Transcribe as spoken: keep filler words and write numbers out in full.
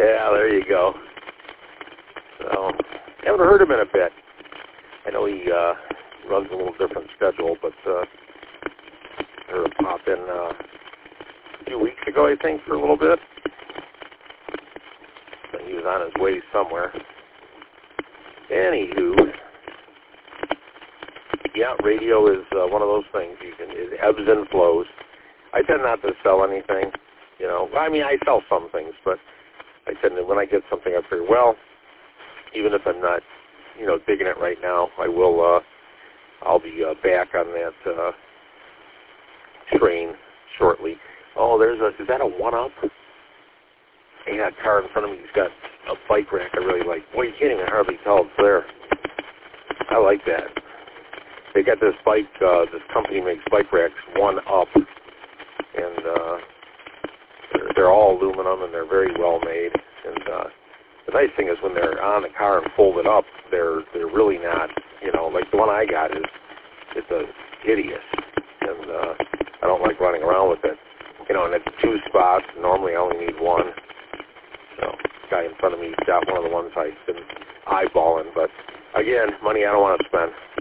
Yeah, there you go. So, haven't heard him in a bit. I know he uh, runs a little different schedule, but uh, I heard him pop in uh, a few weeks ago, I think, for a little bit. So he was on his way somewhere. Anywho, yeah, radio is uh, one of those things. You can it ebbs and flows. I tend not to sell anything. You know, I mean, I sell some things, but I tend to, when I get something, I figure, well, even if I'm not, you know, digging it right now, I will, uh, I'll be uh, back on that uh, train shortly. Oh, there's a, is that a one-up? He got a car in front of me. He's got a bike rack I really like. Boy, you can't even hardly tell it's there. I like that. They got this bike, uh, this company makes bike racks, one up, and uh, they're, they're all aluminum, and they're very well made. And uh, the nice thing is when they're on the car and folded up, they're they're really not, you know, like the one I got is, it's a hideous, and uh, I don't like running around with it. You know, and it's two spots. Normally I only need one. So the guy in front of me got one of the ones I've been eyeballing, but again, money I don't want to spend.